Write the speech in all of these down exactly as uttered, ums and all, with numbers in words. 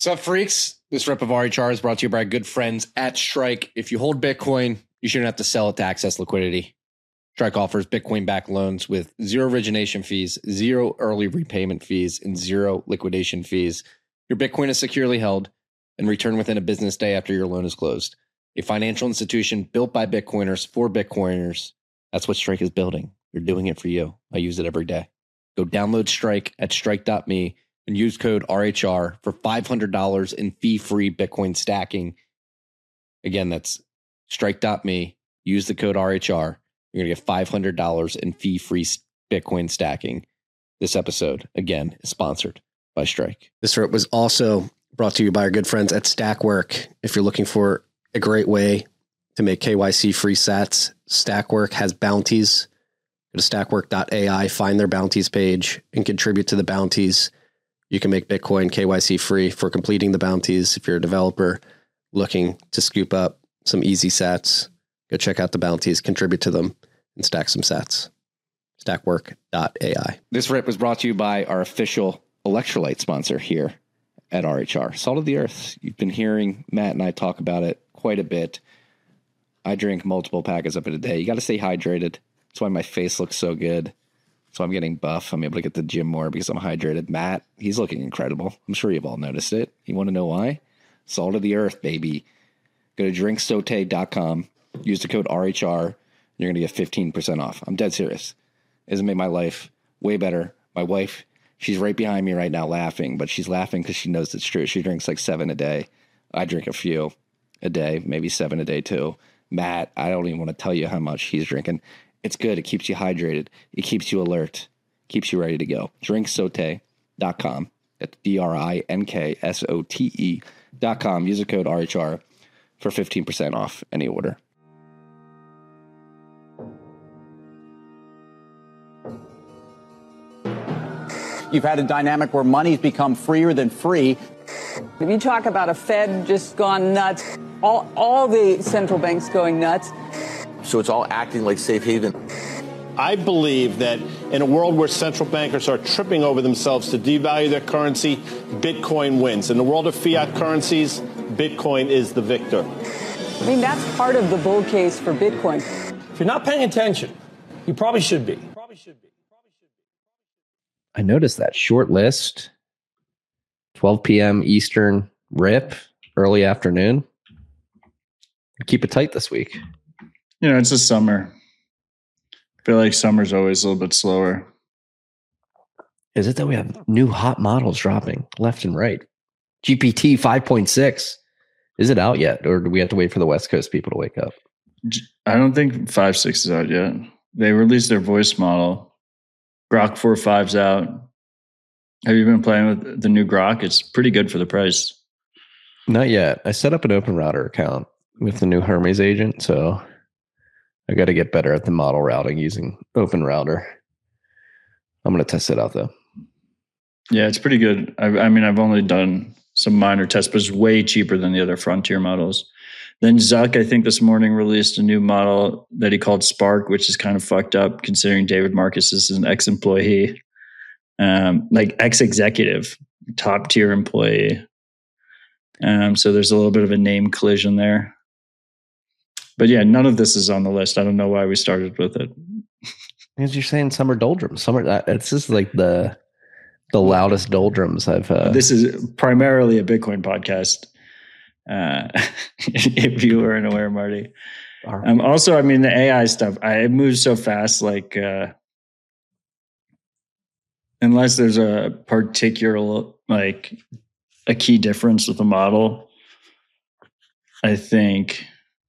What's up, freaks? This rep of R H R is brought to you by our good friends at Strike. If you hold Bitcoin, you shouldn't have to sell it to access liquidity. Strike offers Bitcoin-backed loans with zero origination fees, zero early repayment fees, and zero liquidation fees. Your Bitcoin is securely held and returned within a business day after your loan is closed. A financial institution built by Bitcoiners for Bitcoiners. That's what Strike is building. They're doing it for you. I use it every day. Go download Strike at strike dot me and use code R H R for five hundred dollars in fee-free Bitcoin stacking. Again, that's strike dot me. Use the code R H R. You're going to get five hundred dollars in fee-free Bitcoin stacking. This episode, again, is sponsored by Strike. This was also brought to you by our good friends at Stackwork. If you're looking for a great way to make K Y C-free sats, Stackwork has bounties. Go to stackwork dot A I, find their bounties page, and contribute to the bounties. You can make Bitcoin K Y C-free for completing the bounties. If you're a developer looking to scoop up some easy sats, go check out the bounties, contribute to them, and stack some sats. stackwork dot A I. This rip was brought to you by our official electrolyte sponsor here at R H R, Salt of the Earth. You've been hearing Matt and I talk about it quite a bit. I drink multiple packets of it a day. You got to stay hydrated. That's why my face looks so good. So I'm getting buff. I'm able to get to the gym more because I'm hydrated. Matt, he's looking incredible. I'm sure you've all noticed it. You want to know why? Salt of the Earth, baby. Go to drink sote dot com. Use the code R H R. And you're going to get fifteen percent off. I'm dead serious. It has made my life way better. My wife, she's right behind me right now laughing, but she's laughing because she knows it's true. She drinks like seven a day. I drink a few a day, maybe seven a day too. Matt, I don't even want to tell you how much he's drinking. It's good. It keeps you hydrated. It keeps you alert. Keeps you ready to go. drink sote dot com. That's D R I N K S O T E dot com. Use the code R H R for fifteen percent off any order. You've had a dynamic where money's become freer than free. If you talk about a Fed just gone nuts, all, all the central banks going nuts. So it's all acting like safe haven. I believe that in a world where central bankers are tripping over themselves to devalue their currency, Bitcoin wins. In the world of fiat currencies, Bitcoin is the victor. I mean, that's part of the bull case for Bitcoin. If you're not paying attention, you probably should be. Probably should be. I noticed that short list, twelve p.m. Eastern rip, early afternoon. Keep it tight this week. You know, it's the summer. I feel like summer's always a little bit slower. Is it that we have new hot models dropping left and right? G P T five point six. Is it out yet? Or do we have to wait for the West Coast people to wake up? I don't think five point six is out yet. They released their voice model. Grok four point five's out. Have you been playing with the new Grok? It's pretty good for the price. Not yet. I set up an OpenRouter account with the new Hermes agent, so I got to get better at the model routing using OpenRouter. I'm going to test it out, though. Yeah, it's pretty good. I, I mean, I've only done some minor tests, but it's way cheaper than the other Frontier models. Then Zuck, I think this morning, released a new model that he called Spark, which is kind of fucked up considering David Marcus is an ex-employee, um, like ex-executive, top-tier employee. Um, so there's a little bit of a name collision there. But yeah, none of this is on the list. I don't know why we started with it. Because you're saying summer doldrums. Summer, it's just like the the loudest doldrums I've. Uh, this is primarily a Bitcoin podcast. Uh, if you weren't aware, Marty. Um, also, I mean, the A I stuff. I it moves so fast. Like, uh, unless there's a particular like a key difference with the model, I think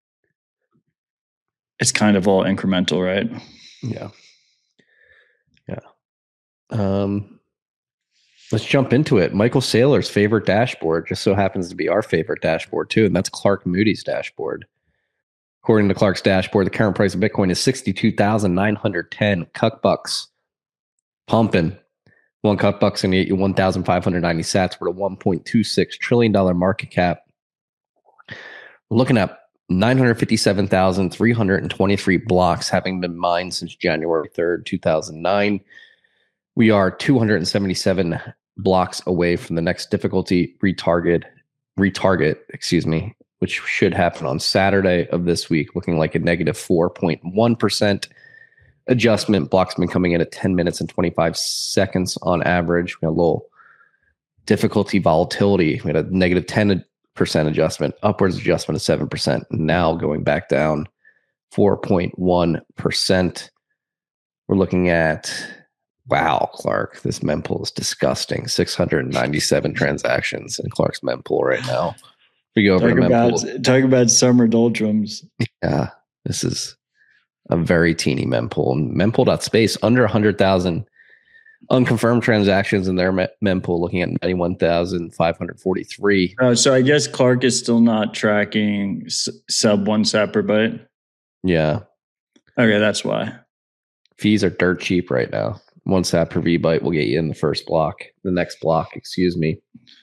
it's kind of all incremental, right? Yeah. Yeah. Um, let's jump into it. Michael Saylor's favorite dashboard just so happens to be our favorite dashboard too, and that's Clark Moody's dashboard. According to Clark's dashboard, the current price of Bitcoin is sixty-two thousand nine hundred ten cuck bucks. Pumping. One cuck buck's going to get you one thousand five hundred ninety sats for a one point two six trillion dollars market cap. We're looking at nine hundred fifty-seven thousand three hundred twenty-three blocks having been mined since January third, two thousand nine. We are two hundred seventy-seven blocks away from the next difficulty retarget, retarget, excuse me, which should happen on Saturday of this week, looking like a negative four point one percent adjustment. Blocks been coming in at ten minutes and twenty-five seconds on average. We had a little difficulty volatility. We had a negative ten percent adjustment, upwards adjustment of seven percent. Now going back down four point one percent. We're looking at, wow, Clark, this mempool is disgusting. six hundred ninety-seven transactions in Clark's mempool right now. We go over talk to about, mempool. Talk about summer doldrums. Yeah, this is a very teeny mempool. Mempool.space, under one hundred thousand unconfirmed transactions in their mempool, looking at ninety-one thousand five hundred forty-three. Oh, so I guess Clark is still not tracking s- sub one sat per byte. Yeah. Okay, that's why. Fees are dirt cheap right now. One sat per V byte will get you in the first block, the next block, excuse me.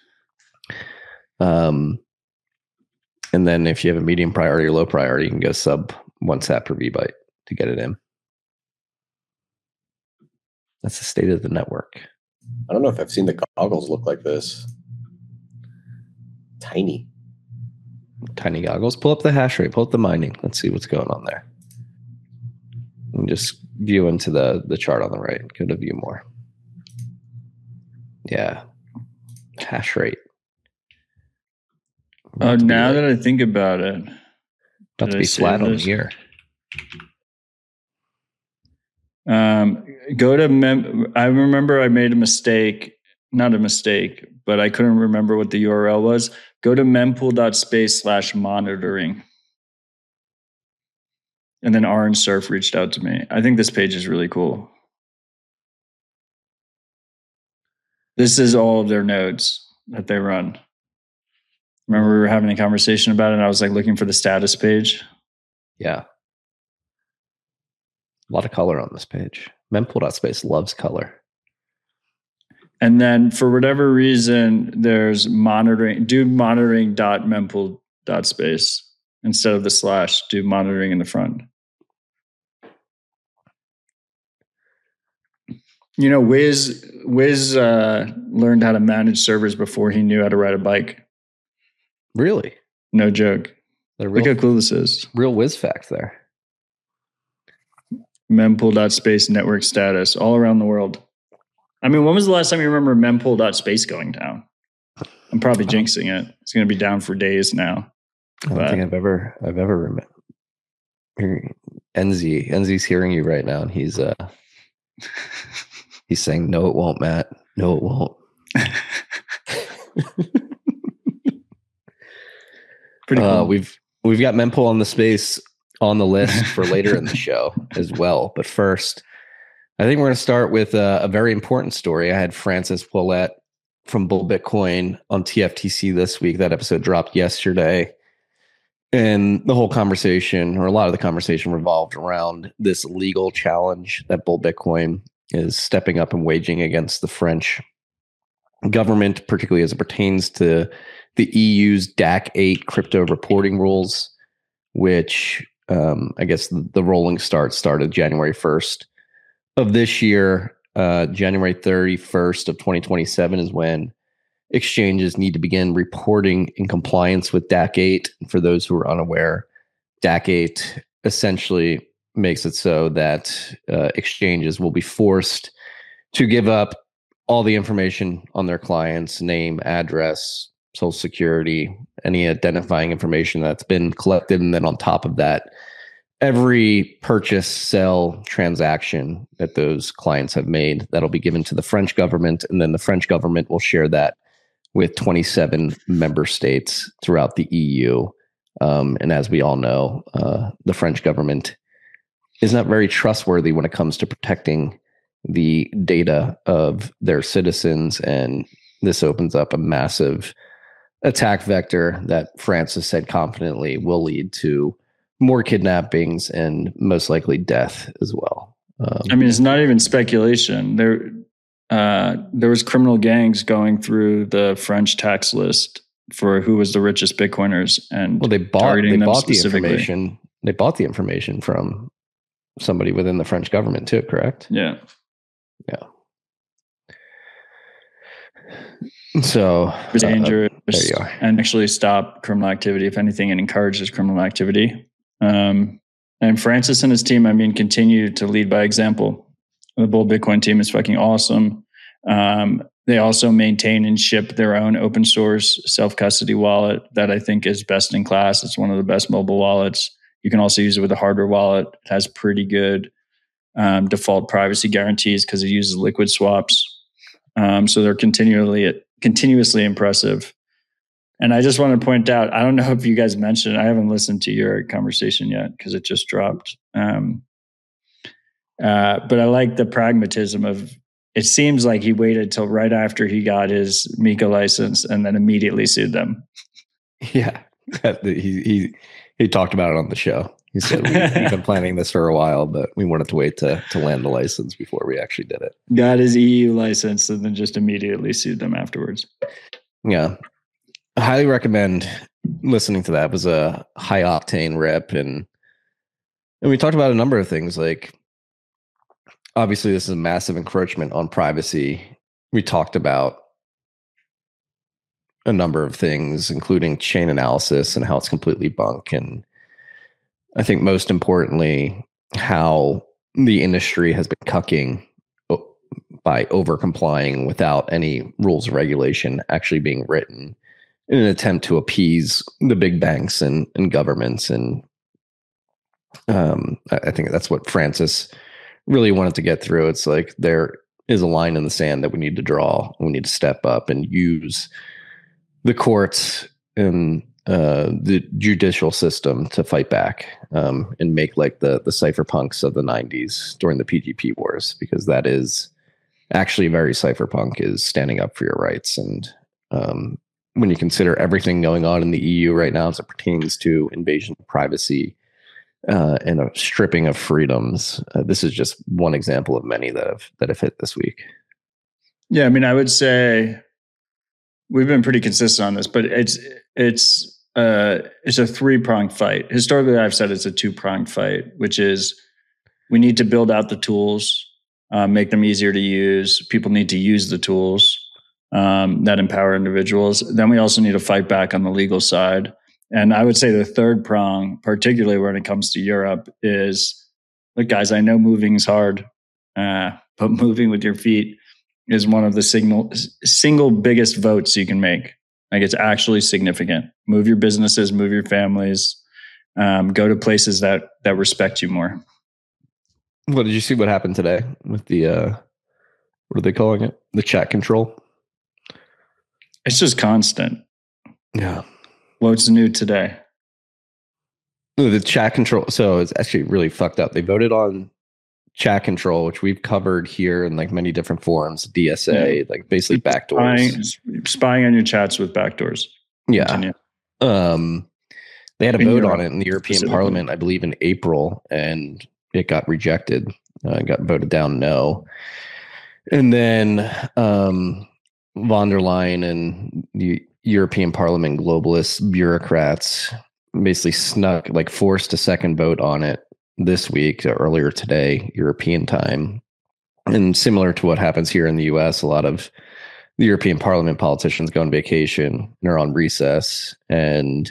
Um, and then if you have a medium priority or low priority, you can go sub one sat per V byte to get it in. That's the state of the network. I don't know if I've seen the goggles look like this. Tiny. Tiny goggles. Pull up the hash rate. Pull up the mining. Let's see what's going on there. And just view into the, the chart on the right. Go to view more. Yeah. Hash rate. Oh, now like, that I think about it. About to be flat on the year. Um, go to mem. I remember I made a mistake. Not a mistake, but I couldn't remember what the U R L was. Go to mempool.space slash monitoring. And then Orange Surf reached out to me. I think this page is really cool. This is all of their nodes that they run. Remember we were having a conversation about it and I was like looking for the status page. Yeah. A lot of color on this page. Mempool.space loves color. And then for whatever reason, there's monitoring, do monitoring dot mempool dot space instead of the slash, do monitoring in the front. You know, Wiz, Wiz uh, learned how to manage servers before he knew how to ride a bike. Really? No joke. Real, Look how cool this is. Real Wiz facts there. Mempool.space network status all around the world. I mean, when was the last time you remember mempool.space going down? I'm probably jinxing it. It's going to be down for days now. I don't but, think I've ever, I've ever remembered. Enzi, Enzi's hearing you right now, and he's, uh, he's saying, "No, it won't, Matt. No, it won't." Pretty cool. Uh, we've we've got mempool on the space on the list for later in the show as well. But first, I think we're going to start with a, a very important story. I had Francis Ouellette from Bull Bitcoin on T F T C this week. That episode dropped yesterday. And the whole conversation, or a lot of the conversation, revolved around this legal challenge that Bull Bitcoin is stepping up and waging against the French government, particularly as it pertains to the E U's D A C eight crypto reporting rules, which um, I guess the, the rolling start started January first of this year. Uh, January thirty-first of twenty twenty-seven is when exchanges need to begin reporting in compliance with D A C eight. For those who are unaware, D A C eight essentially makes it so that uh, exchanges will be forced to give up all the information on their clients' name, address, social security, any identifying information that's been collected. And then on top of that, every purchase, sell, transaction that those clients have made, that'll be given to the French government. And then the French government will share that with twenty-seven member states throughout the E U. Um, and as we all know, uh, the French government is not very trustworthy when it comes to protecting the data of their citizens. And this opens up a massive attack vector that France has said confidently will lead to more kidnappings and most likely death as well. Um, I mean, it's not even speculation. There, uh, there was criminal gangs going through the French tax list for who was the richest Bitcoiners, and well, they bought they bought the information. They bought the information from somebody within the French government too. Correct? Yeah, yeah. So It's dangerous uh, there you are. and actually stop criminal activity. If anything, it encourages criminal activity. Um, and Francis and his team, I mean, continue to lead by example. The Bull Bitcoin team is fucking awesome. Um, they also maintain and ship their own open source self-custody wallet that I think is best in class. It's one of the best mobile wallets. You can also use it with a hardware wallet. It has pretty good um, default privacy guarantees because it uses liquid swaps. Um, so they're continually, continuously impressive. And I just want to point out, I don't know if you guys mentioned, I haven't listened to your conversation yet because it just dropped. Um, uh, but I like the pragmatism of, it seems like he waited till right after he got his Mika license and then immediately sued them. Yeah. he, he, he talked about it on the show. He said, we, we've been planning this for a while, but we wanted to wait to, to land the license before we actually did it. Got his E U license and then just immediately sued them afterwards. Yeah. I highly recommend listening to that. It was a high octane rip. And, and we talked about a number of things. Like, obviously, this is a massive encroachment on privacy. We talked about a number of things, including chain analysis and how it's completely bunk. And I think most importantly, how the industry has been cucking by over complying without any rules of regulation actually being written in an attempt to appease the big banks and, and governments. And um, I think that's what Francis really wanted to get through. It's like there is a line in the sand that we need to draw. We need to step up and use the courts and uh, the judicial system to fight back um, and make like the the cypherpunks of the nineties during the P G P wars, because that is actually very cypherpunk, is standing up for your rights. And um, when you consider everything going on in the E U right now as it pertains to invasion of privacy uh, and a stripping of freedoms, uh, this is just one example of many that have that have hit this week. Yeah, I mean, I would say we've been pretty consistent on this, but it's it's uh, it's a three-pronged fight. Historically, I've said it's a two-pronged fight, which is we need to build out the tools, uh, make them easier to use. People need to use the tools um, that empower individuals. Then we also need to fight back on the legal side. And I would say the third prong, particularly when it comes to Europe, is, look, guys, I know moving is hard, uh, but moving with your feet is one of the signal, single biggest votes you can make. Like, it's actually significant. Move your businesses, move your families, um, go to places that that respect you more. Well, did you see what happened today with the, uh, what are they calling it? The chat control? It's just constant. Yeah. What's new today? The chat control. So it's actually really fucked up. They voted on chat control, which we've covered here in like many different forums, D S A, yeah. like basically backdoors. Spying, spying on your chats with backdoors. Yeah. Continue. Um, they had a in vote Europe, on it in the European Parliament, I believe in April, and it got rejected. Uh, got voted down no. And then um, von der Leyen and the European Parliament globalist bureaucrats basically snuck, like forced a second vote on it this week, earlier today, European time. And similar to what happens here in the U S, a lot of the European Parliament politicians go on vacation and are on recess, and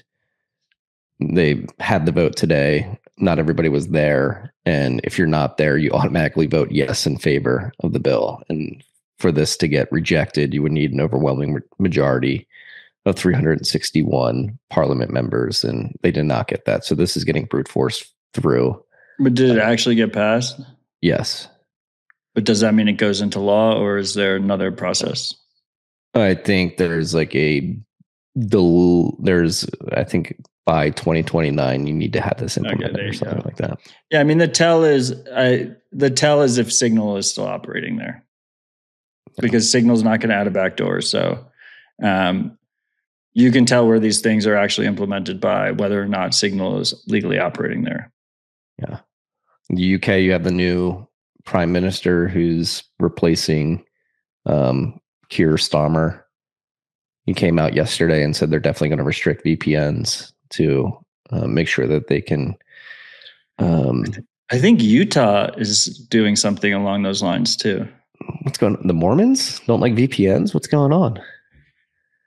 they had the vote today. Not everybody was there. And if you're not there, you automatically vote yes in favor of the bill. And for this to get rejected, you would need an overwhelming majority of three hundred sixty-one Parliament members, and they did not get that. So this is getting brute force through. But did it actually get passed? Yes. But does that mean it goes into law, or is there another process? I think there's like a del- there's I think by twenty twenty-nine you need to have this implemented okay, or something go. like that. Yeah, I mean the tell is I the tell is if Signal is still operating there, because Signal's not going to add a backdoor. So um, you can tell where these things are actually implemented by whether or not Signal is legally operating there. Yeah. In the U K, you have the new prime minister who's replacing um, Keir Starmer. He came out yesterday and said they're definitely going to restrict V P Ns to uh, make sure that they can. Um, I think Utah is doing something along those lines too. What's going on? The Mormons don't like V P Ns? What's going on?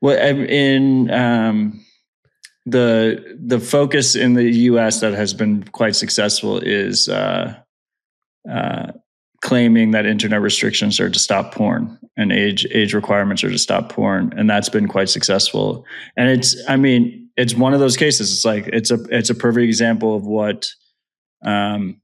Well, in um, the the focus in the U S that has been quite successful is uh, uh, claiming that internet restrictions are to stop porn and age age requirements are to stop porn, and that's been quite successful. And it's, I mean, it's one of those cases. It's like it's a it's a perfect example of what um,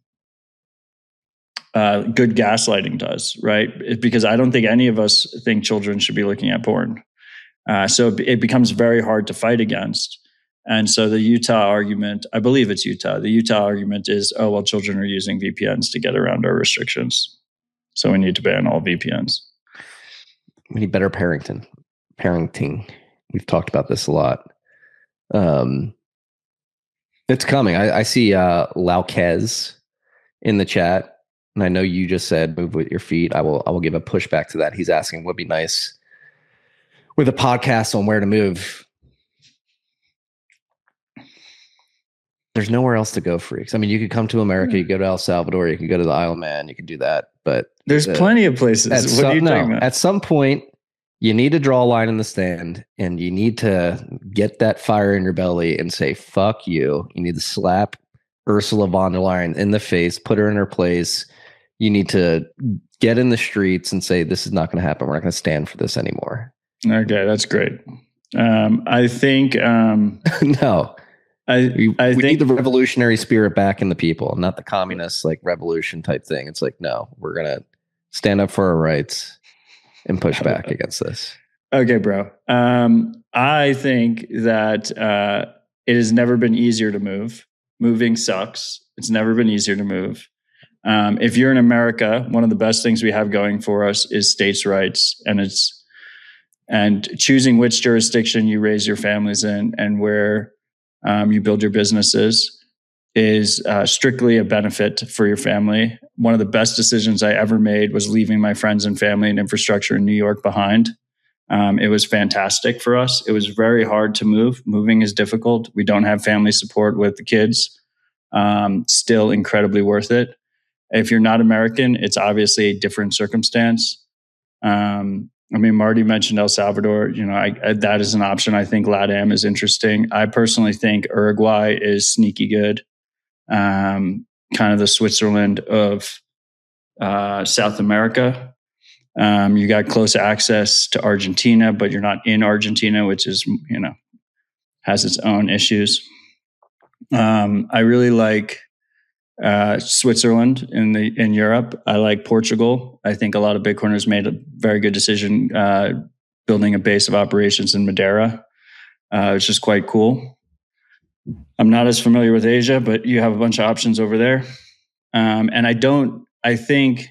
uh, good gaslighting does, right? It, because I don't think any of us think children should be looking at porn. Uh, so it, it becomes very hard to fight against. And so the Utah argument, I believe it's Utah, the Utah argument is, oh, well, children are using V P Ns to get around our restrictions. So we need to ban all V P Ns. We need better parenting. Parenting. We've talked about this a lot. Um, it's coming. I, I see uh, Lauquez in the chat. And I know you just said move with your feet. I will I will give a pushback to that. He's asking what would be nice with a podcast on where to move. There's nowhere else to go, freaks. I mean, you could come to America, you could go to El Salvador, you could go to the Isle of Man, you could do that. But there's uh, plenty of places. What some, are you no, talking about? At some point, you need to draw a line in the sand and you need to get that fire in your belly and say, fuck you. You need to slap Ursula von der Leyen in the face, put her in her place. You need to get in the streets and say, this is not going to happen. We're not going to stand for this anymore. Okay, that's great. Um, I think... Um, no. I, we, I we think need the revolutionary spirit back in the people, not the communist like revolution type thing. It's like, no, we're going to stand up for our rights and push back against this. Okay, bro. Um, I think that uh, it has never been easier to move. Moving sucks. It's never been easier to move. Um, if you're in America, one of the best things we have going for us is states' rights, and it's and choosing which jurisdiction you raise your families in and where Um, you build your businesses is uh, strictly a benefit for your family. One of the best decisions I ever made was leaving my friends and family and infrastructure in New York behind. Um, it was fantastic for us. It was very hard to move. Moving is difficult. We don't have family support with the kids. Um, still incredibly worth it. If you're not American, it's obviously a different circumstance. Um, I mean, Marty mentioned El Salvador. You know, I, I, that is an option. I think LATAM is interesting. I personally think Uruguay is sneaky good, um, kind of the Switzerland of uh, South America. Um, you got close access to Argentina, but you're not in Argentina, which is, you know, has its own issues. Um, I really like Uh, Switzerland in the in Europe. I like Portugal. I think a lot of Bitcoiners made a very good decision uh, building a base of operations in Madeira, uh, which is quite cool. I'm not as familiar with Asia, but you have a bunch of options over there. Um, and I don't. I think.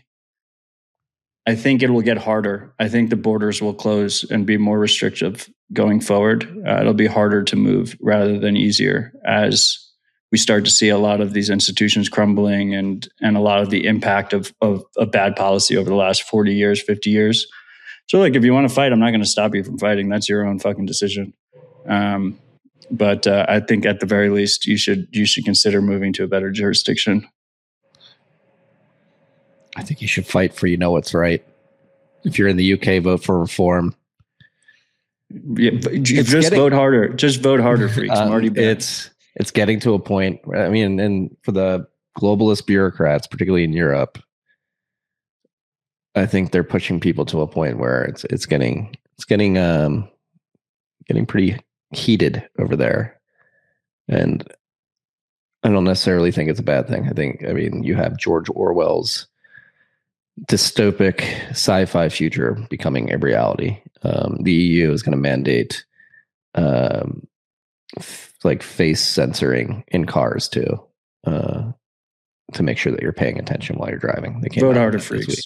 I think it will get harder. I think the borders will close and be more restrictive going forward. Uh, it'll be harder to move rather than easier as we start to see a lot of these institutions crumbling and and a lot of the impact of, of, of bad policy over the last forty years, fifty years. So like, if you want to fight, I'm not going to stop you from fighting. That's your own fucking decision. Um, but uh, I think at the very least, you should you should consider moving to a better jurisdiction. I think you should fight for you know what's right. If you're in the U K, vote for reform. Yeah, just getting, vote harder. Just vote harder, freaks. Um, Marty Bennett. It's it's getting to a point. Where, I mean, and for the globalist bureaucrats, particularly in Europe, I think they're pushing people to a point where it's it's getting it's getting um getting pretty heated over there, and I don't necessarily think it's a bad thing. I think I mean you have George Orwell's dystopic sci-fi future becoming a reality. Um, the E U is going to mandate um, f- like face censoring in cars too, uh, to make sure that you're paying attention while you're driving. They can't vote harder, freaks.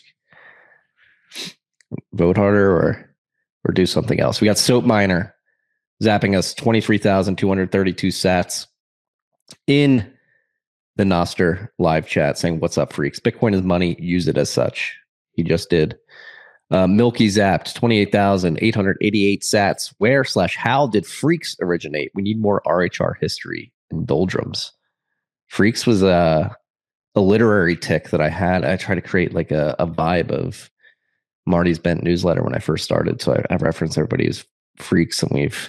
Vote harder, or or do something else. We got Soap Miner zapping us twenty-three thousand two hundred thirty-two sats in the Nostr live chat saying, "What's up, freaks? Bitcoin is money. Use it as such." He just did. Uh, Milky zapped twenty-eight thousand eight hundred eighty-eight sats. Where slash how did Freaks originate? We need more R H R history in doldrums. Freaks was a, a literary tick that I had. I tried to create like a, a vibe of Marty's Bent newsletter when I first started. So I, I reference everybody as Freaks, and we've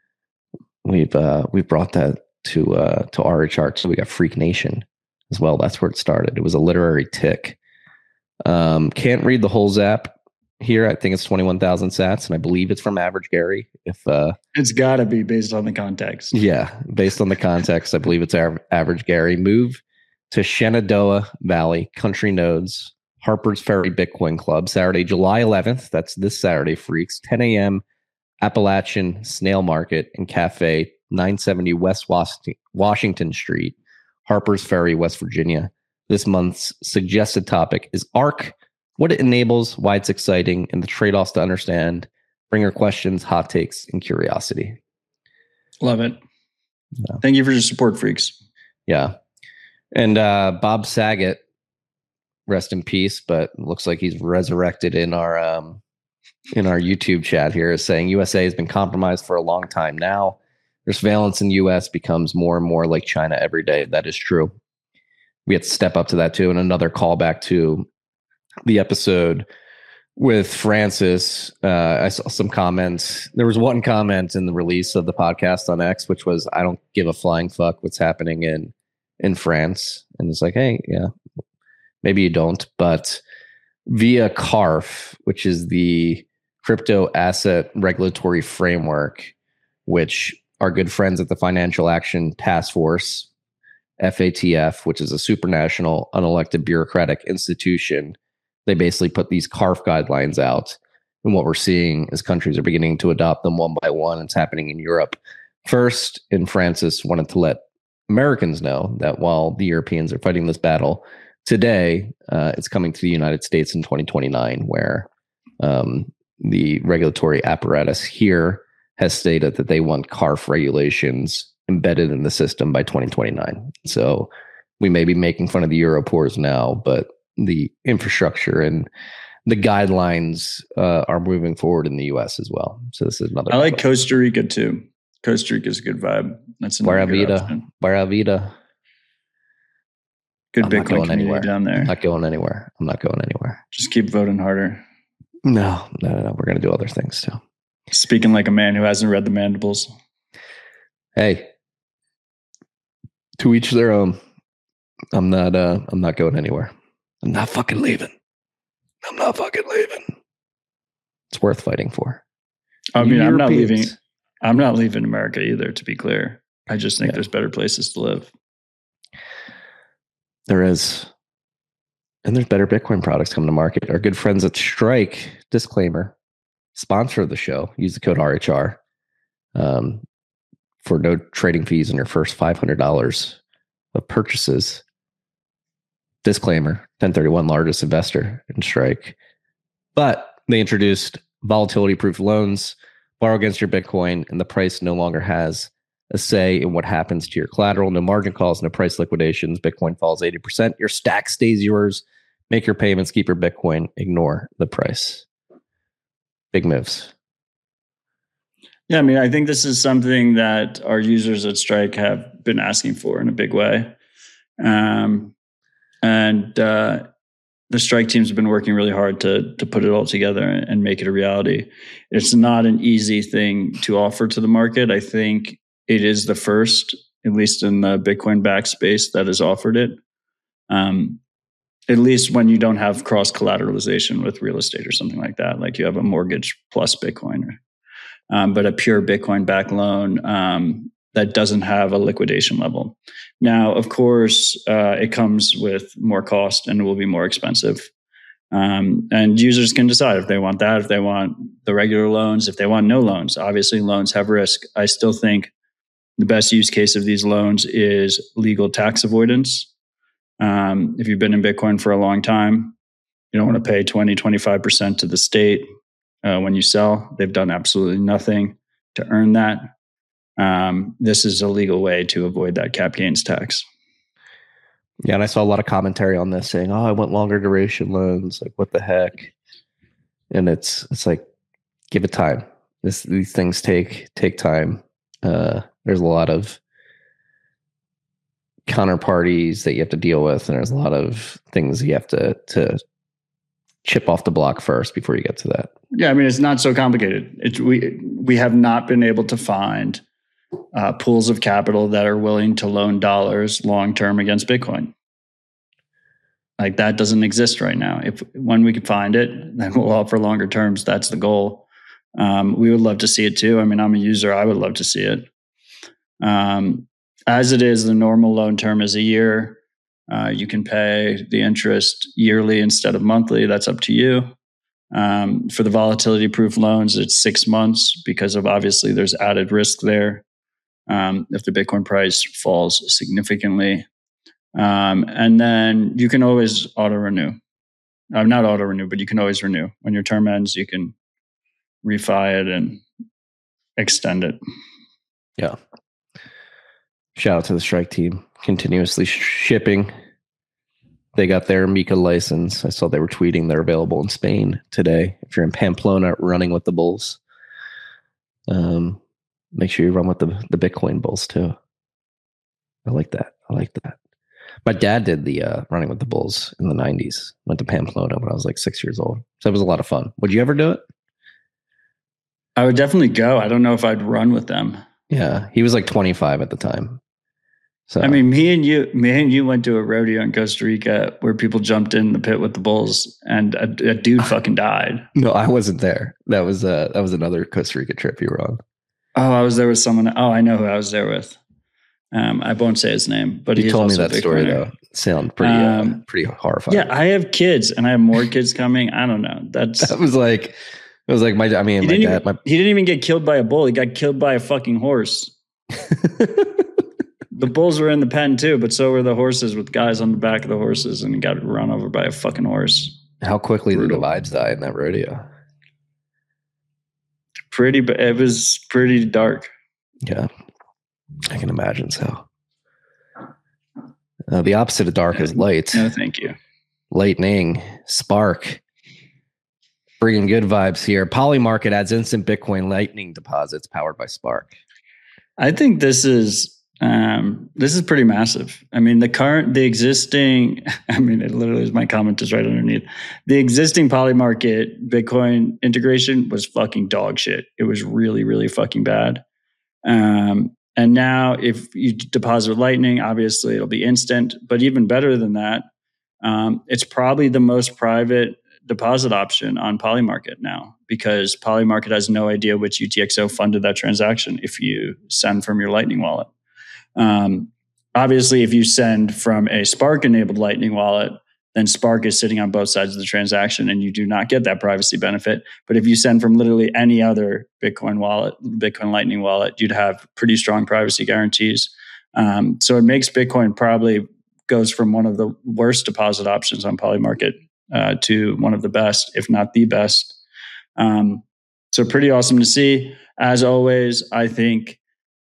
we've uh, we've brought that to uh, to R H R. So we got Freak Nation as well. That's where it started. It was a literary tick. Um, can't read the whole zap here. I think it's twenty-one thousand sats, and I believe it's from Average Gary. If uh, it's got to be based on the context. Yeah, based on the context, I believe it's our Average Gary. Move to Shenandoah Valley Country Nodes Harper's Ferry Bitcoin Club, Saturday, July eleventh. That's this Saturday, freaks. ten a.m. Appalachian Snail Market and Cafe, nine seventy West Washington Street, Harper's Ferry, West Virginia. This month's suggested topic is ARK, what it enables, why it's exciting, and the trade-offs to understand. Bring your questions, hot takes, and curiosity. Love it. Yeah. Thank you for your support, freaks. Yeah. And uh, Bob Saget, rest in peace, but looks like he's resurrected in our um, in our YouTube chat here, is saying U S A has been compromised for a long time now. Their surveillance in the U S becomes more and more like China every day. That is true. We have to step up to that too. And another callback to the episode with Francis. Uh, I saw some comments. There was one comment in the release of the podcast on X, which was, I don't give a flying fuck what's happening in in France. And it's like, hey, yeah, maybe you don't. But via C A R F, which is the Crypto Asset Regulatory Framework, which our good friends at the Financial Action Task Force, F A T F, which is a supranational unelected bureaucratic institution, they basically put these C A R F guidelines out. And what we're seeing is countries are beginning to adopt them one by one. It's happening in Europe first. And Francis wanted to let Americans know that while the Europeans are fighting this battle today, uh, it's coming to the United States in twenty twenty-nine, where um, the regulatory apparatus here has stated that they want C A R F regulations embedded in the system by twenty twenty-nine. So we may be making fun of the Europors now, but the infrastructure and the guidelines uh, are moving forward in the U S as well. So this is another. I like Costa Rica too. Costa Rica is a good vibe. That's Barra Vida. Barra Vida. Good I'm Bitcoin community anywhere. down there. I'm not going anywhere. I'm not going anywhere. Just keep voting harder. No, no, no, no. We're going to do other things too. Speaking like a man who hasn't read the Mandibles. Hey, to each their own. I'm not. Uh, I'm not going anywhere. I'm not fucking leaving. I'm not fucking leaving. It's worth fighting for. I mean, I'm not Europeans. leaving. I'm not leaving America either, to be clear. I just think Yeah. there's better places to live. There is. And there's better Bitcoin products coming to market. Our good friends at Strike, disclaimer, sponsor of the show. Use the code R H R um, for no trading fees on your first five hundred dollars of purchases. Disclaimer, ten thirty-one largest investor in Strike. But they introduced volatility-proof loans, borrow against your Bitcoin, and the price no longer has a say in what happens to your collateral. No margin calls, no price liquidations. Bitcoin falls eighty percent. Your stack stays yours. Make your payments, keep your Bitcoin, ignore the price. Big moves. Yeah, I mean, I think this is something that our users at Strike have been asking for in a big way. Um, and uh, the Strike teams have been working really hard to to put it all together and make it a reality. It's not an easy thing to offer to the market. I think it is the first, at least in the Bitcoin backed space, that has offered it. Um, at least when you don't have cross collateralization with real estate or something like that, like you have a mortgage plus Bitcoin, um, but a pure Bitcoin backed loan um, that doesn't have a liquidation level. Now, of course, uh, it comes with more cost and it will be more expensive. Um, and users can decide if they want that, if they want the regular loans, if they want no loans. Obviously, loans have risk. I still think the best use case of these loans is legal tax avoidance. Um, if you've been in Bitcoin for a long time, you don't want to pay twenty, twenty-five percent to the state uh, when you sell. They've done absolutely nothing to earn that. Um, this is a legal way to avoid that cap gains tax. Yeah, and I saw a lot of commentary on this saying, oh, I want longer duration loans. Like, what the heck? And it's it's like, give it time. This These things take take time. Uh, there's a lot of counterparties that you have to deal with, and there's a lot of things you have to to chip off the block first before you get to that. Yeah, I mean, it's not so complicated. It's, we we have not been able to find uh, pools of capital that are willing to loan dollars long term against Bitcoin. Like that doesn't exist right now. If when we can find it, then we'll offer longer terms. That's the goal. Um, we would love to see it too. I mean, I'm a user. I would love to see it. Um, as it is, the normal loan term is a year. Uh, you can pay the interest yearly instead of monthly. That's up to you. Um, for the volatility proof loans, it's six months because of obviously there's added risk there. Um, if the Bitcoin price falls significantly. Um, and then you can always auto renew. Uh, not auto renew, but you can always renew. When your term ends, you can refi it and extend it. Yeah. Shout out to the Strike team, continuously sh- shipping. They got their Mika license. I saw they were tweeting they're available in Spain today. If you're in Pamplona running with the Bulls, um, make sure you run with the, the Bitcoin Bulls too. I like that. I like that. My dad did the uh, running with the Bulls in the nineties. Went to Pamplona when I was like six years old. So it was a lot of fun. Would you ever do it? I would definitely go. I don't know if I'd run with them. Yeah, he was like twenty-five at the time. So I mean, me and you, me and you went to a rodeo in Costa Rica where people jumped in the pit with the bulls, and a, a dude fucking died. No, I wasn't there. That was uh, that was another Costa Rica trip you were on. Oh, I was there with someone. Oh, I know who I was there with. Um, I won't say his name, but you he told me that story winner. though. It sounded pretty, um, uh, pretty horrifying. Yeah, I have kids, and I have more kids coming. I don't know. That's that was like, it was like my. I mean, he my didn't dad. Even, my, he didn't even get killed by a bull. He got killed by a fucking horse. The bulls were in the pen too, but so were the horses with guys on the back of the horses, and he got run over by a fucking horse. How quickly Brutal. the divides die in that rodeo? Pretty, it was pretty dark. Yeah, I can imagine so. Uh, the opposite of dark yeah, is light. No, thank you. Lightning, Spark, bringing good vibes here. Polymarket adds instant Bitcoin Lightning deposits powered by Spark. I think this is um, this is pretty massive. I mean, the current, the existing. I mean, it literally is my comment is right underneath. The existing Polymarket Bitcoin integration was fucking dog shit. It was really, really fucking bad. Um, And now if you deposit with Lightning, obviously it'll be instant. But even better than that, um, it's probably the most private deposit option on Polymarket now, because Polymarket has no idea which U T X O funded that transaction if you send from your Lightning wallet. Um, obviously, if you send from a Spark-enabled Lightning wallet, then Spark is sitting on both sides of the transaction and you do not get that privacy benefit. But if you send from literally any other Bitcoin wallet, Bitcoin Lightning wallet, you'd have pretty strong privacy guarantees. Um, so it makes Bitcoin probably goes from one of the worst deposit options on Polymarket uh, to one of the best, if not the best. Um, so pretty awesome to see. As always, I think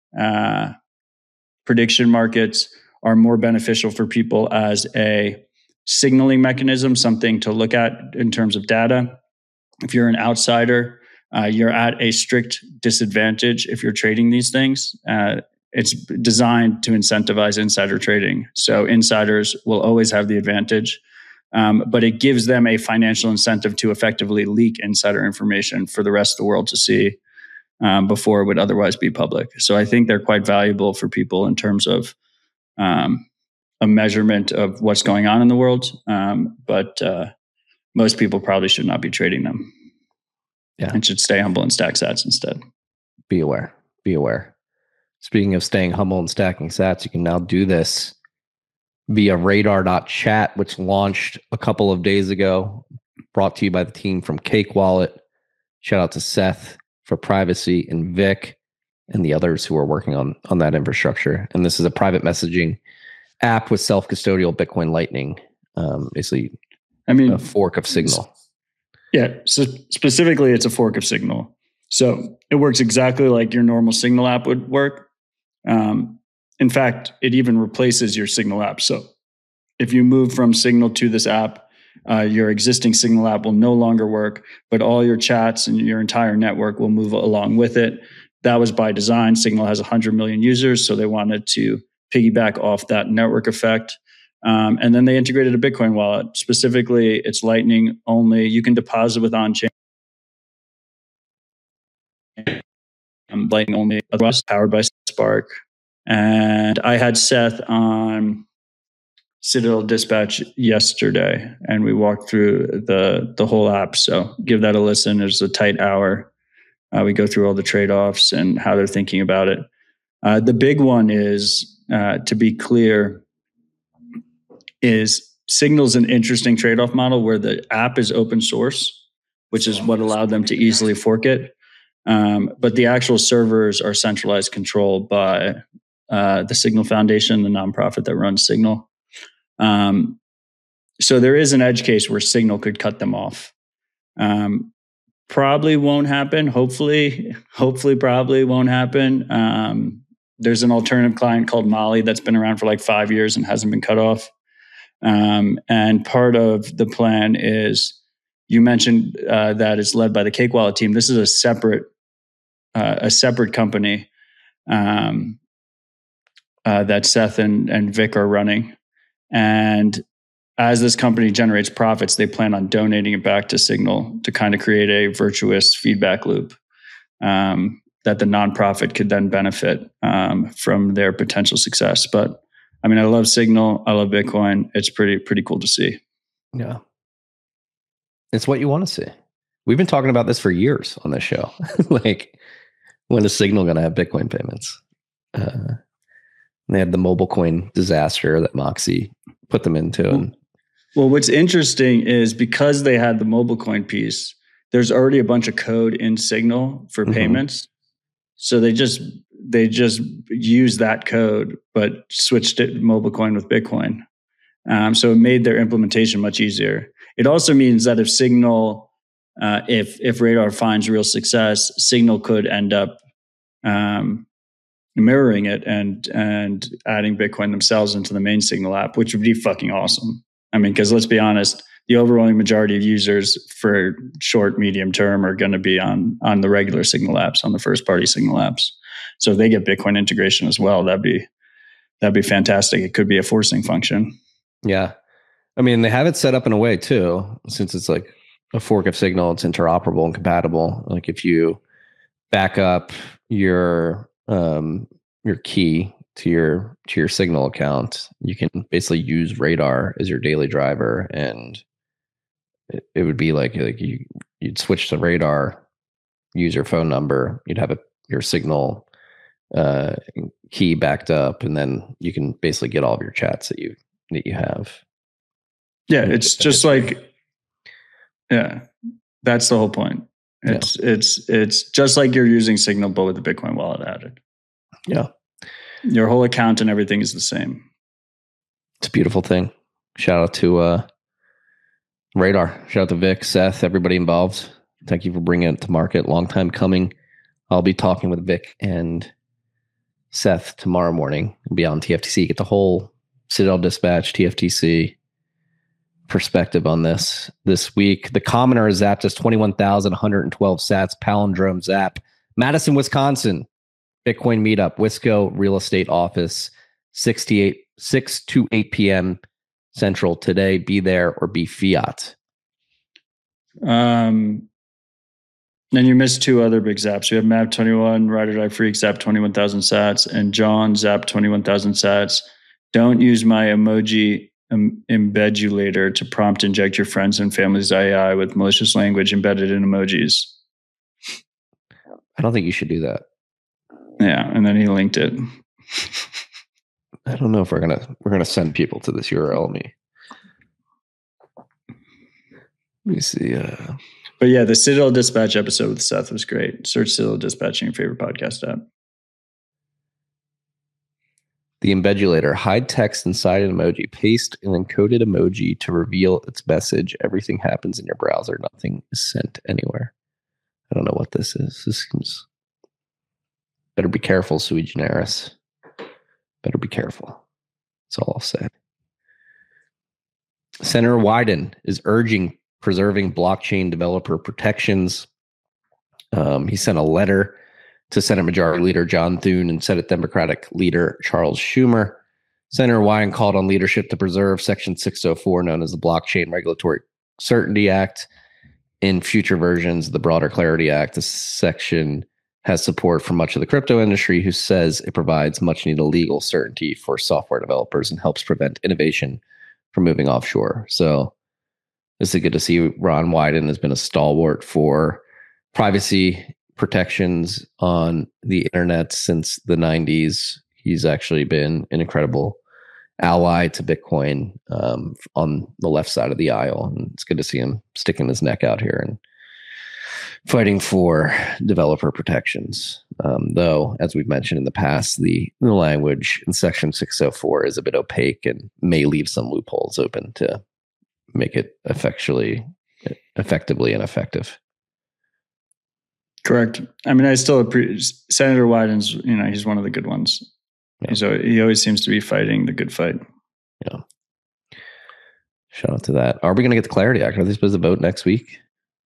uh, prediction markets are more beneficial for people as a signaling mechanism, something to look at in terms of data. If you're an outsider, uh, you're at a strict disadvantage if you're trading these things. Uh, it's designed to incentivize insider trading. So insiders will always have the advantage, um, but it gives them a financial incentive to effectively leak insider information for the rest of the world to see um, before it would otherwise be public. So I think they're quite valuable for people in terms of um, a measurement of what's going on in the world. Um, but uh, most people probably should not be trading them. Yeah. And should stay humble and stack sats instead. Be aware. Be aware. Speaking of staying humble and stacking sats, you can now do this via radar dot chat, which launched a couple of days ago, brought to you by the team from Cake Wallet. Shout out to Seth for privacy and Vic and the others who are working on, on that infrastructure. And this is a private messaging app with self-custodial Bitcoin Lightning, um, basically I mean, a fork of Signal. Yeah, so specifically it's a fork of Signal. So it works exactly like your normal Signal app would work. Um, in fact, it even replaces your Signal app. So if you move from Signal to this app, uh, your existing Signal app will no longer work, but all your chats and your entire network will move along with it. That was by design. Signal has one hundred million users, so they wanted to piggyback off that network effect. Um, and then they integrated a Bitcoin wallet. Specifically, it's Lightning only. You can deposit with on-chain. Um, Lightning only, otherwise powered by Spark. And I had Seth on Citadel Dispatch yesterday, and we walked through the the whole app. So give that a listen. It's a tight hour. Uh, we go through all the trade-offs and how they're thinking about it. Uh, the big one is, uh, to be clear, is Signal's an interesting trade-off model where the app is open source, which is what allowed them to easily fork it. Um, but the actual servers are centralized control by uh, the Signal Foundation, the nonprofit that runs Signal. Um, so there is an edge case where Signal could cut them off. Um, probably won't happen. Hopefully, hopefully, probably won't happen. Um, there's an alternative client called Molly that's been around for like five years and hasn't been cut off. Um, and part of the plan is, you mentioned uh, that it's led by the Cake Wallet team. This is a separate, uh, a separate company um, uh, that Seth and, and Vic are running. And as this company generates profits, they plan on donating it back to Signal to kind of create a virtuous feedback loop um, that the nonprofit could then benefit um, from their potential success. But I mean, I love Signal. I love Bitcoin. It's pretty, pretty cool to see. Yeah. It's what you want to see. We've been talking about this for years on this show. Like, when is Signal going to have Bitcoin payments? Uh, they had the mobile coin disaster that Moxie put them into. And well, what's interesting is because they had the mobile coin piece, there's already a bunch of code in Signal for mm-hmm. payments. So they just they just used that code, but switched it mobile coin with Bitcoin. Um, so it made their implementation much easier. It also means that if Signal, uh, if if Radar finds real success, Signal could end up um, mirroring it and and adding Bitcoin themselves into the main Signal app, which would be fucking awesome. I mean, because let's be honest, the overwhelming majority of users for short, medium term are going to be on on the regular Signal apps, on the first party Signal apps. So if they get Bitcoin integration as well, that'd be that'd be fantastic. It could be a forcing function. Yeah. I mean, they have it set up in a way too, since it's like a fork of Signal, it's interoperable and compatible. Like if you back up your um, your key to your to your Signal account, you can basically use Radar as your daily driver, and it, it would be like like you you'd switch to Radar, use your phone number, you'd have a, your Signal uh, key backed up, and then you can basically get all of your chats that you that you have. Yeah, it's just like, yeah, that's the whole point. It's yeah. it's it's just like you're using Signal, but with the Bitcoin wallet added. Yeah, your whole account and everything is the same. It's a beautiful thing. Shout out to uh, Radar. Shout out to Vic, Seth, everybody involved. Thank you for bringing it to market. Long time coming. I'll be talking with Vic and Seth tomorrow morning. We'll be on T F T C. Get the whole Citadel Dispatch, T F T C perspective on this this week. The Commoner is zapped as twenty-one thousand one hundred twelve sats. Palindrome zap. Madison, Wisconsin. Bitcoin meetup. Wisco real estate office. sixty-eight, six to eight p.m. Central today. Be there or be fiat. Um, and you missed two other big zaps. We have Map twenty-one, Ride or Die Freak zap twenty-one thousand sats, and John zap twenty-one thousand sats. Don't use my emoji um, embedulator to prompt inject your friends and family's A I with malicious language embedded in emojis. I don't think you should do that. Yeah, and then he linked it. I don't know if we're gonna we're gonna send people to this U R L. Let me let me see. Uh, but yeah, the Citadel Dispatch episode with Seth was great. Search Citadel Dispatch in your favorite podcast app. The embedulator, hide text inside an emoji, paste an encoded emoji to reveal its message. Everything happens in your browser. Nothing is sent anywhere. I don't know what this is. This seems... Better be careful, sui generis. Better be careful. That's all I'll say. Senator Wyden is urging preserving blockchain developer protections. Um, he sent a letter to Senate Majority Leader John Thune and Senate Democratic Leader Charles Schumer Senator Wyden called on leadership to preserve Section six oh four, known as the Blockchain Regulatory Certainty Act. In future versions of the broader Clarity Act, this section has support from much of the crypto industry, who says it provides much needed legal certainty for software developers and helps prevent innovation from moving offshore. So it's good to see Ron Wyden has been a stalwart for privacy protections on the internet since the nineties. He's actually been an incredible ally to Bitcoin um, on the left side of the aisle. And it's good to see him sticking his neck out here and fighting for developer protections. Um, though, as we've mentioned in the past, the, the language in Section six oh four is a bit opaque and may leave some loopholes open to make it effectually, effectively ineffective. Correct. I mean, I still appreciate Senator Wyden's, you know, he's one of the good ones. Yeah. So he always seems to be fighting the good fight. Yeah. Shout out to that. Are we going to get the Clarity Act? Are they supposed to vote next week?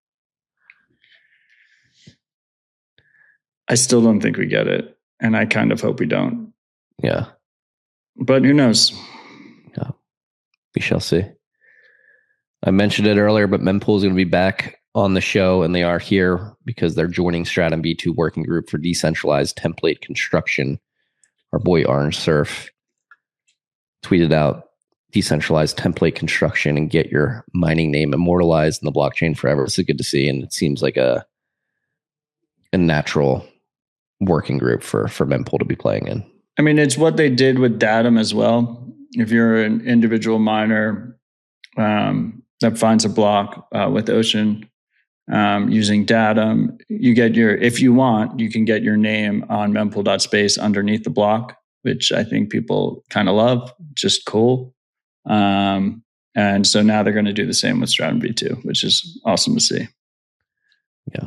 I still don't think we get it. And I kind of hope we don't. Yeah. But who knows? Yeah. We shall see. I mentioned it earlier, but Mempool is going to be back on the show, and they are here because they're joining Stratum V two working group for decentralized template construction. Our boy Orange Surf tweeted out decentralized template construction and get your mining name immortalized in the blockchain forever. It's good to see, and it seems like a a natural working group for for Mempool to be playing in. I mean, it's what they did with Datum as well. If you're an individual miner um, that finds a block uh, with Ocean um, using Datum, you get your, if you want, you can get your name on mempool dot space underneath the block, which I think people kind of love. Just cool. Um, and so now they're going to do the same with Stratum V two, which is awesome to see. Yeah.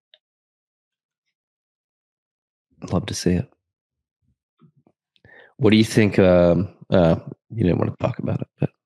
Love to see it. What do you think? Um, uh, you didn't want to talk about it, but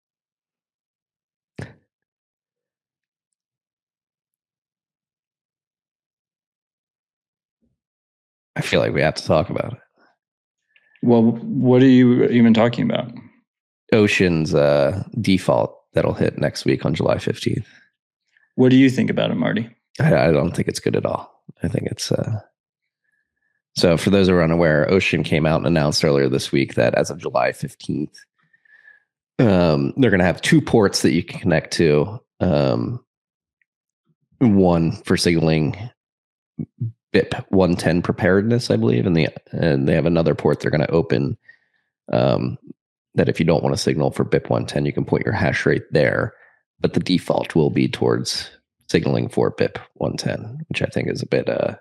I feel like we have to talk about it. Well, what are you even talking about? Ocean's uh, default that'll hit next week on July fifteenth. What do you think about it, Marty? I, I don't think it's good at all. I think it's... Uh, So for those who are unaware, Ocean came out and announced earlier this week that as of July fifteenth, um, they're going to have two ports that you can connect to. Um, one for signaling B I P one ten preparedness, I believe, and the and they have another port they're going to open um, that if you don't want to signal for B I P one ten, you can put your hash rate there, but the default will be towards signaling for B I P one ten, which I think is a bit... Uh,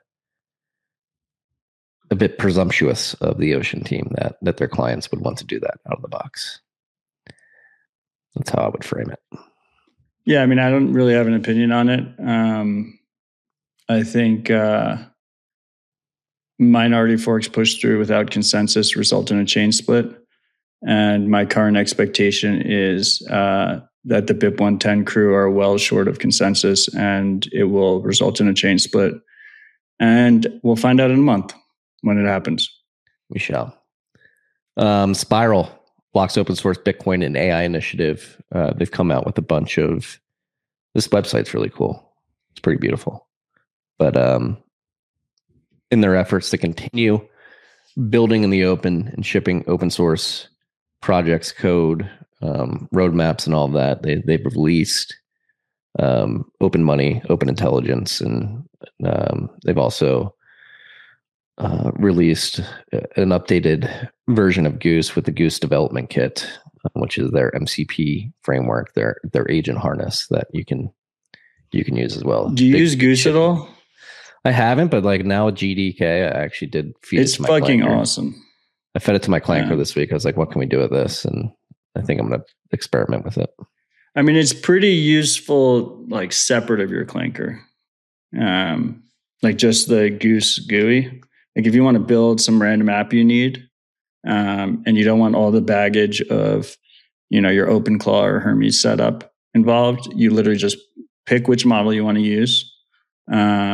a bit presumptuous of the Ocean team that that their clients would want to do that out of the box. That's how I would frame it. Yeah, I mean, I don't really have an opinion on it. Um, I think uh, minority forks pushed through without consensus result in a chain split. And my current expectation is uh, that the B I P one ten crew are well short of consensus, and it will result in a chain split. And we'll find out in a month when it happens. We shall. Um, Spiral, Block's open source Bitcoin and A I initiative. Uh, they've come out with a bunch of, this website's really cool. It's pretty beautiful. But um, in their efforts to continue building in the open and shipping open source projects, code, um, roadmaps, and all of that, they, they've released um, open money, open intelligence, and um, they've also Uh, released an updated version of Goose with the Goose development kit, which is their M C P framework, their their agent harness that you can you can use as well. Do you Big use Goose shit. at all? I haven't, but like now with G D K, I actually did feed it's it to my fucking clanker. awesome. I fed it to my clanker Yeah. this week. I was like, what can we do with this? And I think I'm going to experiment with it. I mean, it's pretty useful, like separate of your clanker. Um, like just the Goose G U I. Like if you want to build some random app you need, um, and you don't want all the baggage of, you know, your OpenClaw or Hermes setup involved, you literally just pick which model you want to use, um,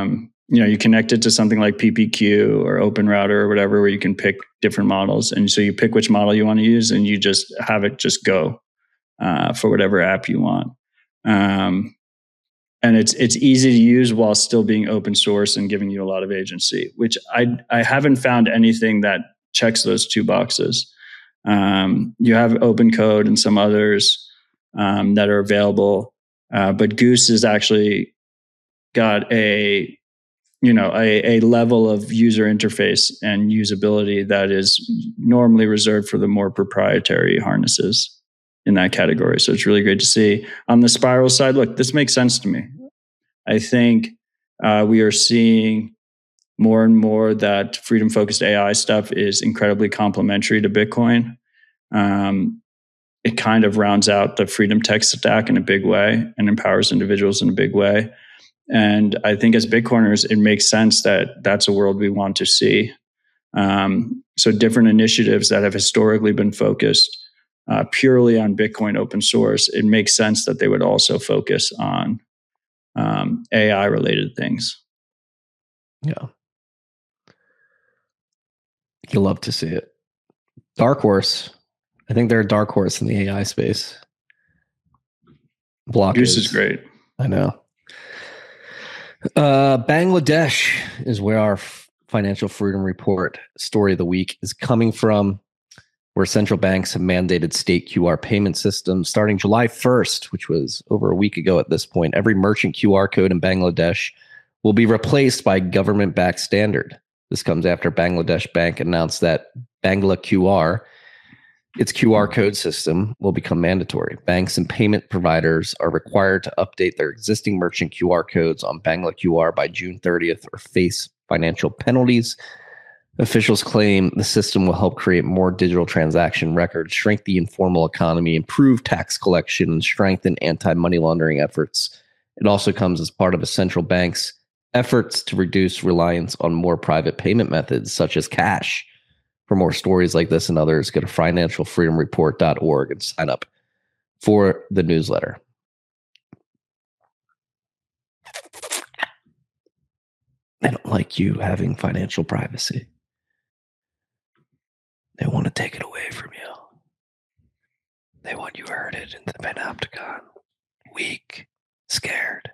you know, you connect it to something like P P Q or Open Router or whatever, where you can pick different models. And so you pick which model you want to use and you just have it just go uh, for whatever app you want. Um, and it's it's easy to use while still being open source and giving you a lot of agency, which I I haven't found anything that checks those two boxes. Um, you have open code and some others um, that are available, uh, but Goose has actually got a you know, a, a level of user interface and usability that is normally reserved for the more proprietary harnesses in that category. So it's really great to see. On the Spiral side, look, this makes sense to me. I think uh, we are seeing more and more that freedom-focused A I stuff is incredibly complementary to Bitcoin. Um, it kind of rounds out the freedom tech stack in a big way and empowers individuals in a big way. And I think as Bitcoiners, it makes sense that that's a world we want to see. Um, so different initiatives that have historically been focused uh, purely on Bitcoin open source, it makes sense that they would also focus on um, A I related things. Yeah. You love to see it. Dark horse. I think they're a dark horse in the A I space. Block Goose is, is great. I know. Uh, Bangladesh is where our financial freedom report story of the week is coming from, where central banks have mandated state Q R payment systems starting July first, which was over a week ago at this point. Every merchant Q R code in Bangladesh will be replaced by government-backed standard. This comes after Bangladesh Bank announced that Bangla Q R, its Q R code system, will become mandatory. Banks and payment providers are required to update their existing merchant Q R codes on Bangla Q R by June thirtieth or face financial penalties. Officials claim the system will help create more digital transaction records, shrink the informal economy, improve tax collection, and strengthen anti-money laundering efforts. It also comes as part of a central bank's efforts to reduce reliance on more private payment methods, such as cash. For more stories like this and others, go to financial freedom report dot org and sign up for the newsletter. They don't like you having financial privacy. They want to take it away from you. They want you herded into the panopticon. Weak, scared.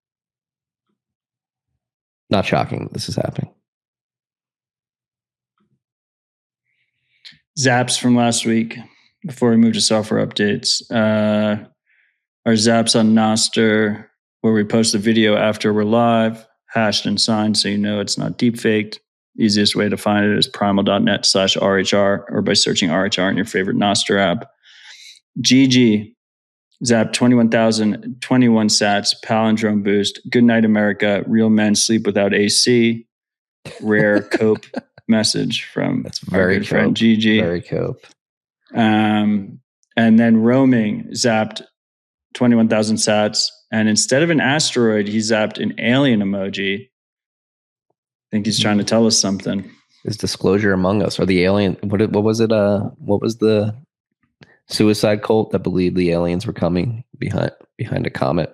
Not shocking this is happening. Zaps from last week, before we move to software updates. Uh, our Zaps on Nostr, where we post a video after we're live, hashed and signed so you know it's not deep faked. Easiest way to find it is primal.net slash RHR or by searching R H R in your favorite Nostr app. G G, Zap twenty-one thousand twenty-one sats, palindrome boost, good night America, real men sleep without A C, rare cope. Message from that's very good friend G G. Very cope. Um, and then roaming zapped twenty-one thousand sats, and instead of an asteroid, he zapped an alien emoji. I think he's trying to tell us something. Is disclosure among us, or the alien? What? What was it? Uh, what was the suicide cult that believed the aliens were coming behind behind a comet?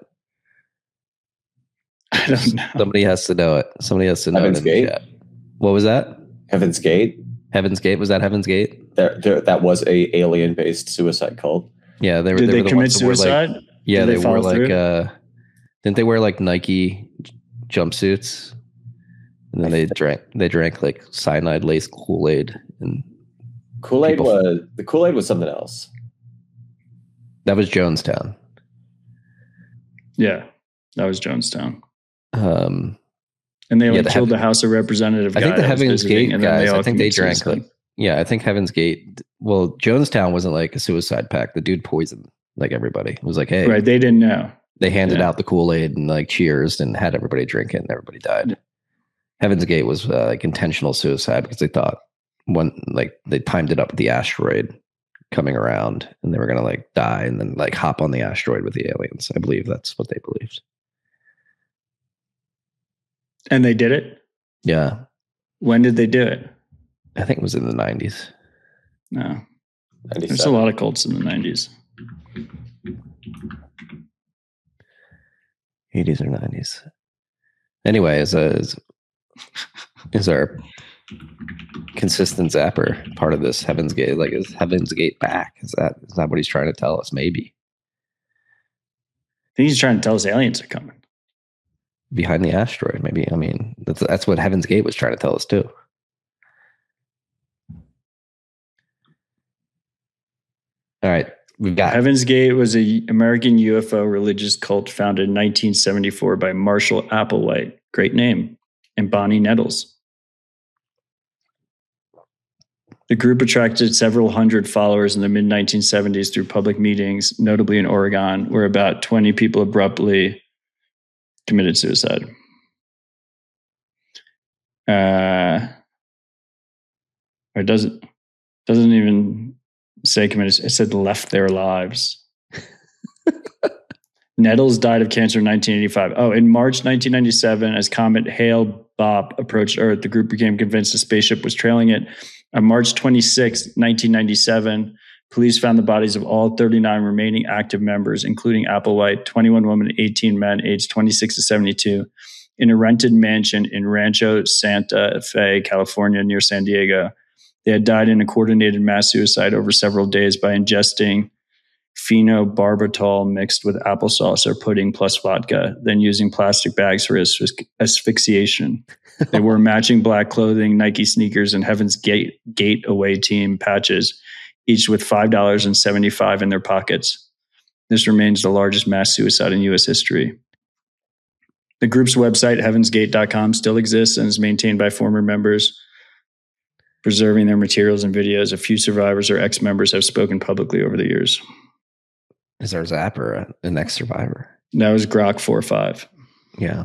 I don't know. Somebody has to know it. Somebody has to know Heaven's it. Gate. What was that? Heaven's Gate. Heaven's Gate. Was that Heaven's Gate? There, there, that was a alien-based suicide cult. Yeah, they were. Did they, they, were the commit ones that wore, suicide? Like, yeah, Did they, they wore follow like. through? Uh, didn't they wear like Nike jumpsuits? And then they drank. They drank like cyanide laced Kool-Aid, and Kool-Aid people- was the Kool-Aid was something else. that was Jonestown. Yeah, that was Jonestown. Um, And they like Yeah, the killed Heaven- the House of Representative. I think guy the that was Heaven's visiting, Gate and then guys. all I think they committed drank suicide. like. Yeah, I think Heaven's Gate. Well, Jonestown wasn't like a suicide pact. The dude poisoned like everybody. It was like, hey, Right, they didn't know. they handed Yeah. out the Kool-Aid and like cheers and had everybody drink it, and everybody died. Heaven's Gate was uh, like intentional suicide because they thought one like they timed it up with the asteroid coming around, and they were gonna like die and then like hop on the asteroid with the aliens. I believe that's what they believed. And they did it? Yeah, When did they do it? I think it was in the nineties. No. There's a ninety-seven. lot of cults in the nineties. eighties or nineties. Anyway, as, as is our consistent zapper part of this Heaven's Gate? Like, is Heaven's Gate back? Is that is that what he's trying to tell us? Maybe. I think he's trying to tell us aliens are coming. Behind the asteroid, maybe. I mean, that's that's what Heaven's Gate was trying to tell us too. All right, we've got Heaven's Gate was a American U F O religious cult founded in nineteen seventy-four by Marshall Applewhite, great name, and Bonnie Nettles. The group attracted several hundred followers in the mid nineteen seventies through public meetings, notably in Oregon, where about twenty people abruptly committed suicide. Uh, or doesn't doesn't even say committed. It said left their lives. Nettles died of cancer in nineteen eighty-five. Oh, in March nineteen ninety-seven, as comet Hale-Bopp approached Earth, the group became convinced a spaceship was trailing it. On March twenty-sixth, nineteen ninety-seven, police found the bodies of all thirty-nine remaining active members, including Applewhite, twenty-one women, and eighteen men, aged twenty-six to seventy-two, in a rented mansion in Rancho Santa Fe, California, near San Diego. They had died in a coordinated mass suicide over several days by ingesting phenobarbital mixed with applesauce or pudding plus vodka, then using plastic bags for asphy- asphyxiation. They wore matching black clothing, Nike sneakers, and Heaven's Gate Gate away team patches, each with five dollars and seventy-five cents in their pockets. This remains the largest mass suicide in U S history. The group's website, heavens gate dot com, still exists and is maintained by former members, preserving their materials and videos. A few survivors or ex-members have spoken publicly over the years. Is our zapper an ex-survivor? That was Grok four five. Yeah.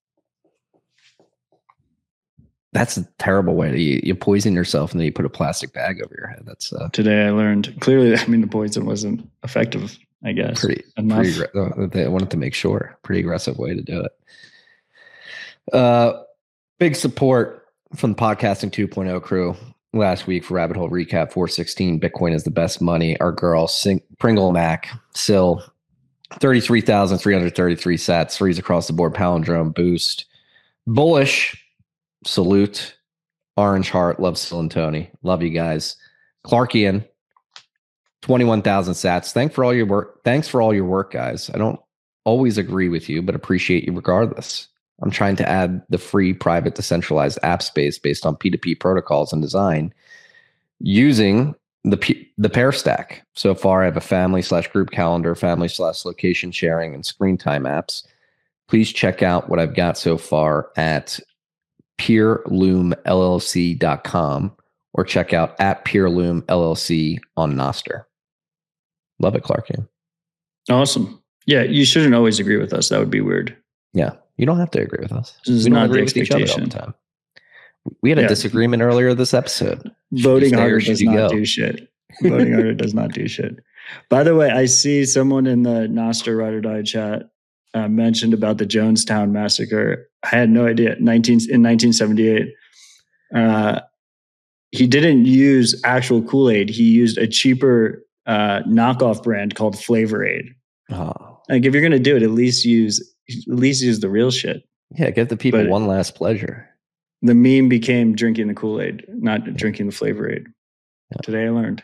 That's a terrible way to you, you poison yourself and then you put a plastic bag over your head. That's uh, today I learned clearly. I mean, the poison wasn't effective, I guess. Pretty, pretty they wanted to make sure. Pretty aggressive way to do it. Uh, big support from the Podcasting two point oh crew last week for Rabbit Hole Recap four sixteen. Bitcoin is the best money. Our girl, Sing- Pringle Mac, Sill, thirty-three thousand three hundred thirty-three sats, threes across the board, palindrome, boost, bullish. Salute, Orange Heart, love Sil and Tony. Love you guys. Clarkian, twenty-one thousand sats. Thanks for all your work. Thanks for all your work, guys. I don't always agree with you, but appreciate you regardless. I'm trying to add the free private decentralized app space based on P two P protocols and design using the P- the pair stack. So far, I have a family slash group calendar, family slash location sharing, and screen time apps. Please check out what I've got so far at peerloom L L C dot com or check out at peerloom L L C on Nostr. Love it, Clarkian. Awesome. Yeah, you shouldn't always agree with us. That would be weird. Yeah, you don't have to agree with us. This is we don't not agree the with each other all the expectation. time. We had a Yeah. disagreement earlier this episode. Voting stay or harder should does you not go? do shit. Voting harder does not do shit. By the way, I see someone in the Nostr Ride or Die chat uh, mentioned about the Jonestown massacre. I had no idea. nineteen in nineteen seventy-eight, uh, he didn't use actual Kool-Aid. He used a cheaper uh, knockoff brand called Flavor Aid. Oh, Like if you're gonna do it, at least use at least use the real shit. yeah, give the people But- one last pleasure. The meme became drinking the Kool-Aid, not drinking the Flavor Aid. Yeah. Today I learned.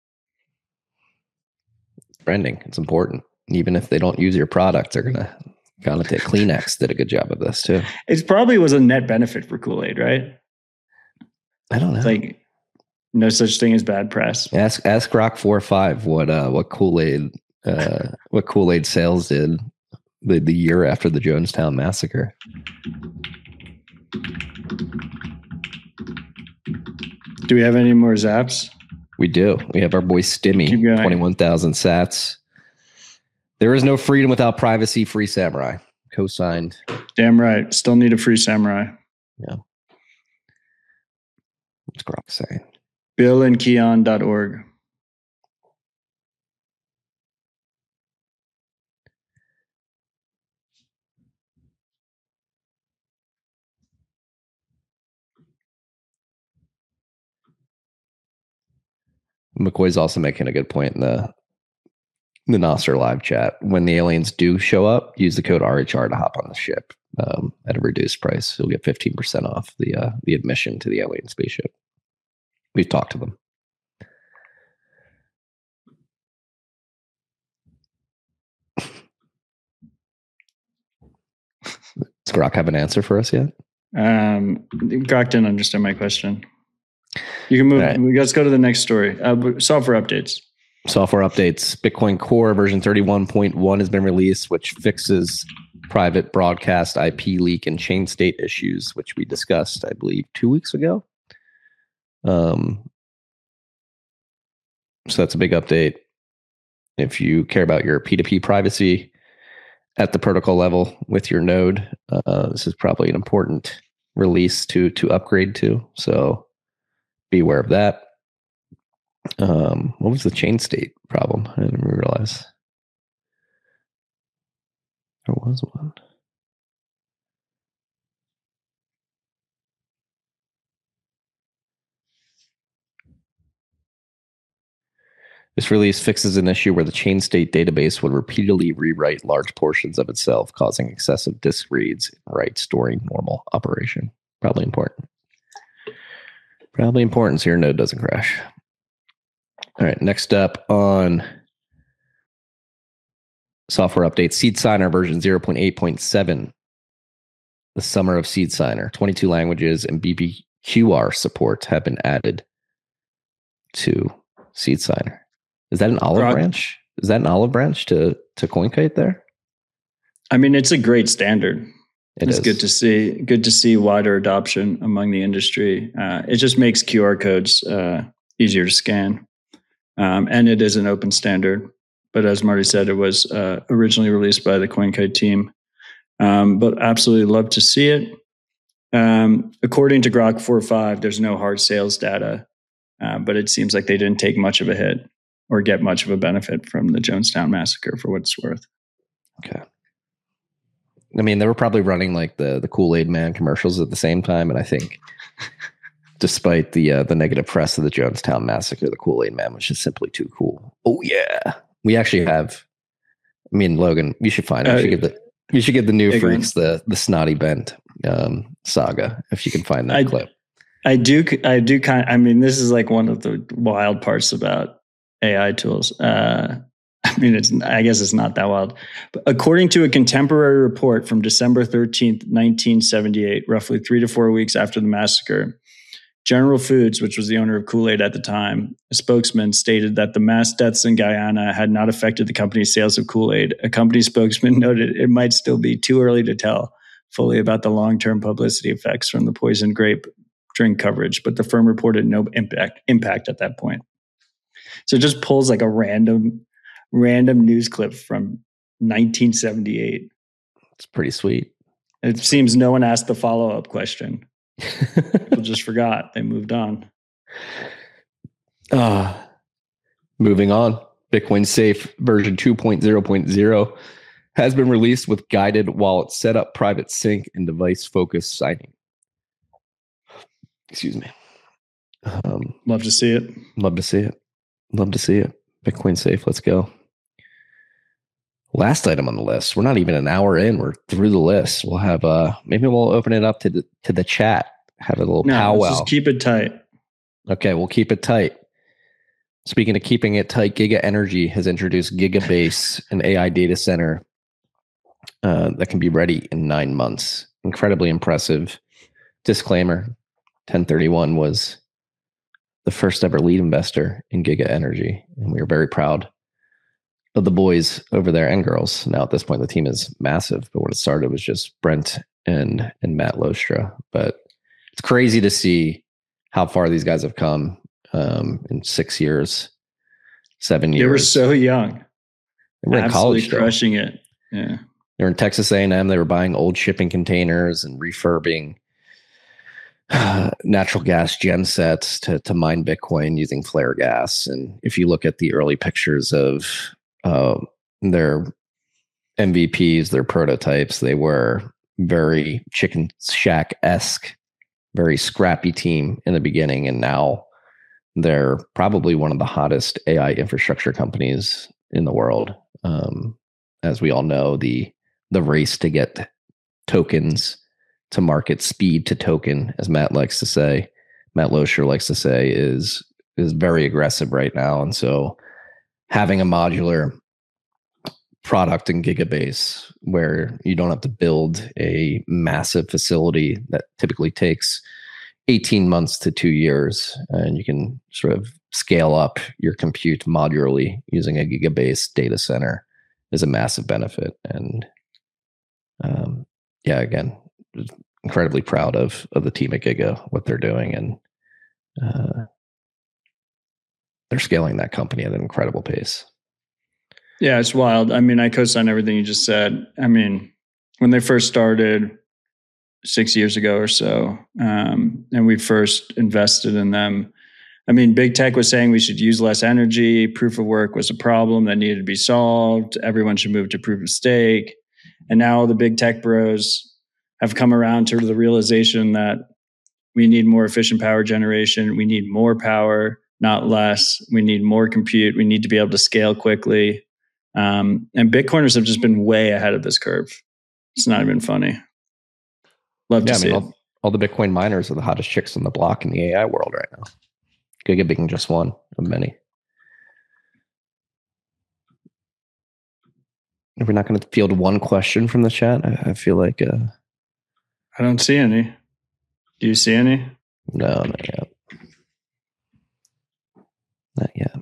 Branding, it's important. Even if they don't use your product, they're gonna gonna take Kleenex did a good job of this too. It probably was a net benefit for Kool-Aid, right? I don't know. Like no such thing as bad press. Ask ask Rock four five what uh what Kool-Aid uh what Kool-Aid sales did the, the year after the Jonestown massacre. Do we have any more zaps? We do. We have our boy Keep Stimmy, going. twenty-one thousand sats. There is no freedom without privacy, free samurai. Co-signed. Damn right. Still need a free samurai. What's Grok saying? Bill and Keon dot org. McCoy's also making a good point in the the Nostr live chat. When the aliens do show up, use the code R H R to hop on the ship. um, at a reduced price. You'll get fifteen percent off the uh, the admission to the alien spaceship. We've talked to them. Does Grok have an answer for us yet? Um, Grok didn't understand my question. You can move. Right. Let's go to the next story. Uh, software updates. Software updates. Bitcoin Core version thirty-one point one has been released, which fixes private broadcast I P leak and chain state issues, which we discussed, I believe, two weeks ago. Um, so that's a big update. If you care about your P two P privacy at the protocol level with your node, uh, this is probably an important release to to upgrade to. So be aware of that. Um, what was the chain state problem? I didn't realize there was one. This release fixes an issue where the chain state database would repeatedly rewrite large portions of itself, causing excessive disk reads and writes during normal operation. Probably important. Probably important so your node doesn't crash. All right, next up on software update, Seed Signer version zero point eight point seven. The summer of Seed Signer. twenty-two languages and B B Q R support have been added to Seed Signer. Is that an olive Grok. branch? Is that an olive branch to, to CoinKite there? I mean, it's a great standard. It it's is. good to see. Good to see wider adoption among the industry. Uh, it just makes Q R codes uh, easier to scan, um, and it is an open standard. But as Marty said, it was uh, originally released by the CoinKite team. Um, but absolutely love to see it. Um, according to Grok four point five, there's no hard sales data, uh, but it seems like they didn't take much of a hit or get much of a benefit from the Jonestown massacre, for what it's worth. Okay. I mean, they were probably running like the the Kool-Aid Man commercials at the same time, and I think, despite the uh, the negative press of the Jonestown massacre, the Kool-Aid Man was just simply too cool. Oh yeah, we actually have. I mean, Logan, you should find it. Uh, You should give the you should give the new Big freaks the the Snotty Bent um, saga if you can find that I, clip. I do. I do kind. I mean, this is like one of the wild parts about A I tools. Uh, I mean, it's. I guess it's not that wild. But according to a contemporary report from December thirteenth, nineteen seventy-eight, roughly three to four weeks after the massacre, General Foods, which was the owner of Kool-Aid at the time, a spokesman stated that the mass deaths in Guyana had not affected the company's sales of Kool-Aid. A company spokesman noted it might still be too early to tell fully about the long-term publicity effects from the poison grape drink coverage, but the firm reported no impact impact at that point. So it just pulls like a random random news clip from nineteen seventy-eight. It's pretty sweet. It seems no one asked the follow-up question. People just forgot. They moved on. Uh, moving on. Bitcoin Safe version two point oh point oh has been released with guided wallet setup, private sync, and device-focused signing. Excuse me. Um, Love to see it. Love to see it. Love to see it. Bitcoin Safe. Let's go. Last item on the list. We're not even an hour in. We're through the list. We'll have uh maybe we'll open it up to the to the chat. Have a little No, powwow. let's just keep it tight. Okay, we'll keep it tight. Speaking of keeping it tight, Giga Energy has introduced Gigabase, an A I data center uh, that can be ready in nine months. Incredibly impressive. Disclaimer: ten thirty-one was the first ever lead investor in Giga Energy, and we are very proud of the boys over there and girls. Now at this point, the team is massive, but when it started, it was just Brent and and Matt Lostra. But it's crazy to see how far these guys have come um, in six years, seven years. They were so young. They were in Absolutely college, though. crushing it. Yeah. They were in Texas A and M. They were buying old shipping containers and refurbing uh, natural gas gen sets to to mine Bitcoin using flare gas. And if you look at the early pictures of uh, their M V Ps, their prototypes, they were very Chicken Shack-esque, very scrappy team in the beginning. And now they're probably one of the hottest A I infrastructure companies in the world. Um, as we all know, the the race to get tokens to market, speed to token, as Matt likes to say, Matt Losher likes to say, is is very aggressive right now. And so having a modular product in Gigabase where you don't have to build a massive facility that typically takes eighteen months to two years, and you can sort of scale up your compute modularly using a Gigabase data center is a massive benefit. And um, yeah, again, incredibly proud of of the team at Giga, what they're doing, and uh, they're scaling that company at an incredible pace. Yeah, it's wild. I mean, I co-sign everything you just said. I mean, when they first started six years ago or so, um, and we first invested in them, I mean, big tech was saying we should use less energy. Proof of work was a problem that needed to be solved. Everyone should move to proof of stake. And now the big tech bros have come around to the realization that we need more efficient power generation. We need more power, not less. We need more compute. We need to be able to scale quickly. Um, and Bitcoiners have just been way ahead of this curve. It's not even funny. Love to yeah, see I mean, it. all, all the Bitcoin miners are the hottest chicks on the block in the A I world right now. Giga being just one of many. If we're not going to field one question from the chat, I, I feel like uh, I don't see any. Do you see any? No, not yet. Not yet.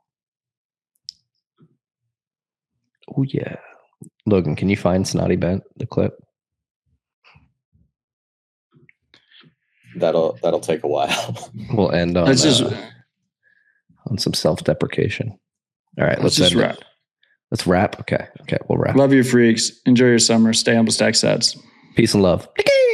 Oh yeah, Logan, can you find Snotty Bent the clip? That'll that'll take a while. We'll end on Let's just uh, on some self-deprecation. All right, let's let's, just end wrap. it. Let's wrap. Okay, okay, we'll wrap. Love you, freaks. Enjoy your summer. Stay humble, stack sats. Peace and love.